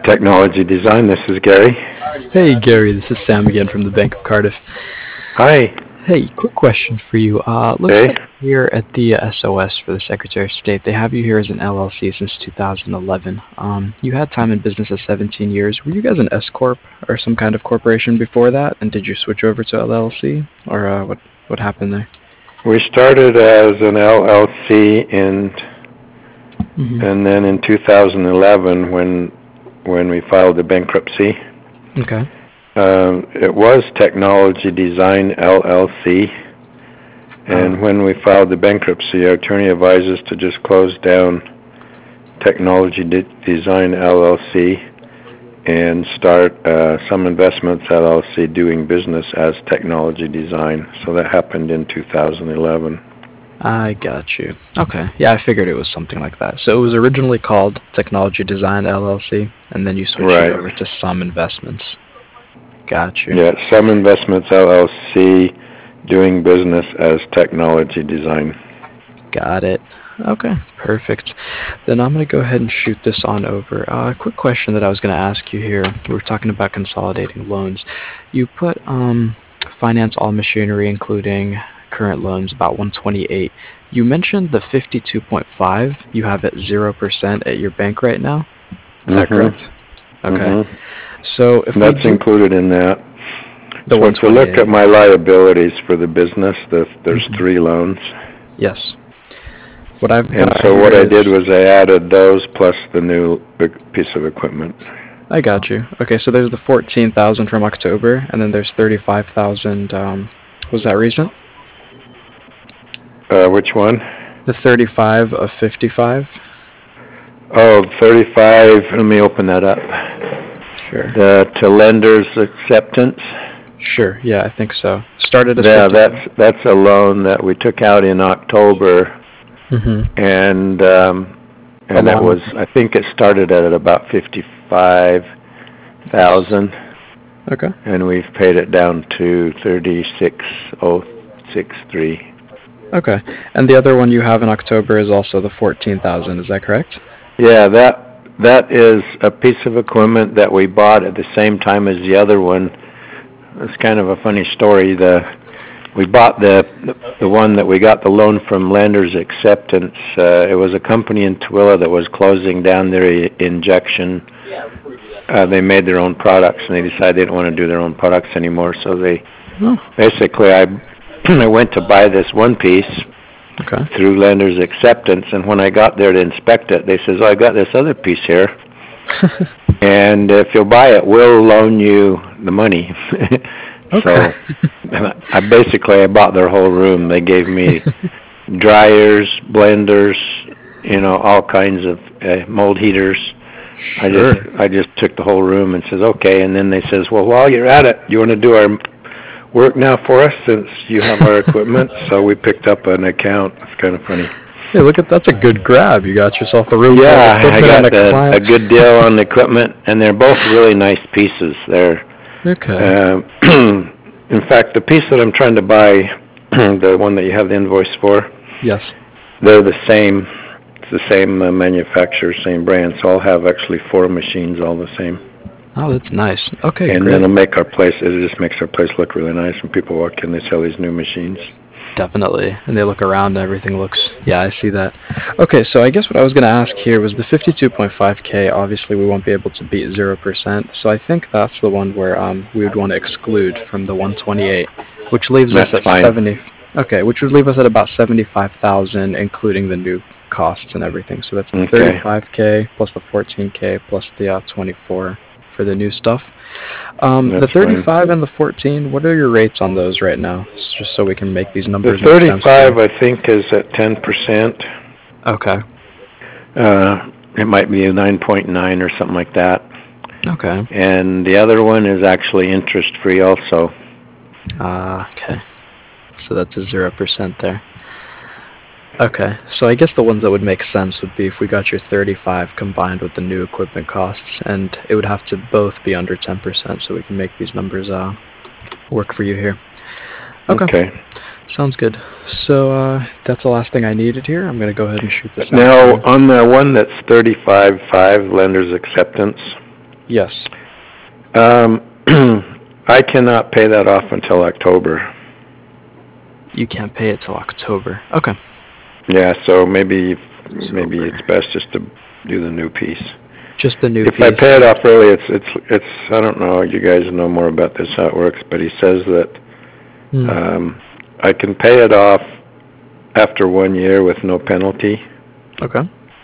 Technology Design. This is Gary. Hey Gary, this is Sam again from the Bank of Cardiff. Hi. Hey, quick question for you. Looks Hey. like here at the SOS for the Secretary of State, they have you here as an LLC since 2011. You had time in business as 17 years. Were you guys an S corp or some kind of corporation before that? And did you switch over to LLC, or what happened there? We started as an LLC Hmm. and then in 2011 when we filed the bankruptcy, Okay. it was Technology Design LLC. And when we filed the bankruptcy, our attorney advised us to just close down Technology Design LLC and start Some Investments LLC doing business as Technology Design. So that happened in 2011. I got you. Okay. Yeah, I figured it was something like that. So it was originally called Technology Design LLC, and then you switched Right. it over to Some Investments. Got you. Yeah, Some Investments LLC doing business as Technology Design. Got it. Okay, perfect. Then I'm going to go ahead and shoot this on over. Quick question that I was going to ask you here. We were talking about consolidating loans. You put finance all machinery, including current loans, about 128. You mentioned the 52.5 you have at 0% at your bank right now. Is that correct? Okay. So if That's included in that. The So if you look at my liabilities for the business, there's 3 loans. Yes. What I've And got so what I here did is- was I added those plus the new big piece of equipment. I got you. Okay, so there's the 14,000 from October, and then there's 35,000. Was that recent? Which one? The 35 of 55. Oh, 35. Let me open that up. Sure. To lender's acceptance. Sure. Yeah, I think so. Started as Yeah, 50. that's a loan that we took out in October, Mhm. and it was, I think it started at about 55,000, Okay. and we've paid it down to 36,063. Okay. And the other one you have in October is also the 14,000. Is that correct? Yeah, that is a piece of equipment that we bought at the same time as the other one. It's kind of a funny story. We bought the one that we got the loan from Lenders Acceptance. It was a company in Tooele that was closing down their injection. They made their own products, and they decided they didn't want to do their own products anymore. So basically, I went to buy this one piece. Okay. Through Lenders Acceptance, and when I got there to inspect it, they says, "Oh, I got this other piece here, and if you'll buy it, we'll loan you the money." Okay. So I bought their whole room. They gave me dryers, blenders, all kinds of mold heaters. Sure. I just took the whole room and says, "Okay." And then they says, "Well, while you're at it, you want to do our work now for us since you have our equipment?" So we picked up an account. It's kind of funny. Hey, that's a good grab. You got yourself a room. Yeah, full of I equipment got and a a good deal on the equipment, and they're both really nice pieces. Okay. In fact, the piece that I'm trying to buy, the one that you have the invoice for, Yes. they're the same. It's the same manufacturer, same brand. So I'll have actually 4 machines all the same. Oh, that's nice. Okay, And great. then it just makes our place look really nice. When people walk in, they sell these new machines. Definitely. And they look around and everything looks, yeah, I see that. Okay, so I guess what I was going to ask here was the 52.5K, obviously we won't be able to beat 0%, so I think that's the one where we would want to exclude from the 128, which leaves us at fine. 70. Okay, which would leave us at about 75,000, including the new costs and everything. So that's the 35K plus the 14K plus the 24 for the new stuff. The 35 fine. and the 14, what are your rates on those right now? Just so we can make these numbers The 35, I think, is at 10%. Okay. It might be a 9.9 or something like that. Okay. And the other one is actually interest-free also. Okay. So that's a 0% there. Okay, so I guess the ones that would make sense would be if we got your 35 combined with the new equipment costs, and it would have to both be under 10% so we can make these numbers work for you here. Okay. Sounds good. So that's the last thing I needed here. I'm going to go ahead and shoot this Now, out. on the one that's 35.5, Lender's Acceptance, Yes. I cannot pay that off until October. You can't pay it till October. Okay. Yeah, so maybe it's best just to do the new piece. Just the new piece. If I pay it off early, it's I don't know, you guys know more about this, how it works, but he says that I can pay it off after 1 year with no penalty. Okay.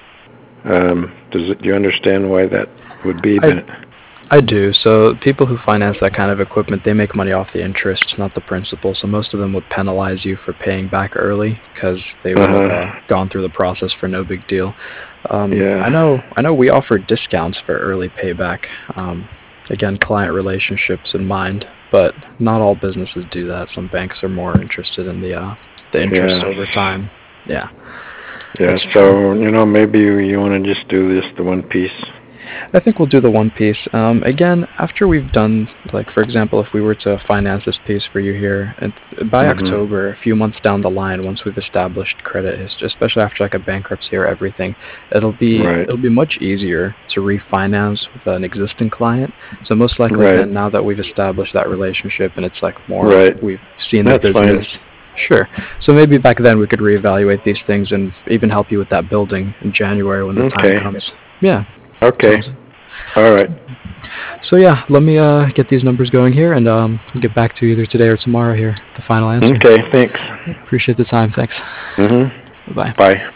Do you understand why that would be? I do. So people who finance that kind of equipment, they make money off the interest, not the principal. So most of them would penalize you for paying back early because they would have gone through the process for no big deal. Yeah. I know we offer discounts for early payback. Again, client relationships in mind, but not all businesses do that. Some banks are more interested in the interest over time. Yeah. Yeah, so, maybe you want to just do the one piece. I think we'll do the one piece. Again, after we've done, like, for example, if we were to finance this piece for you here, and by October, a few months down the line, once we've established credit history, especially after like a bankruptcy or everything, it'll be much easier to refinance with an existing client. So most likely then, now that we've established that relationship and it's like more, we've seen the business. Fine. Sure. So maybe back then we could reevaluate these things and even help you with that building in January when the time comes. Yeah. Okay. All right. So yeah, let me get these numbers going here, and get back to you either today or tomorrow here, the final answer. Okay, thanks. Appreciate the time. Thanks. Bye. Bye. Bye.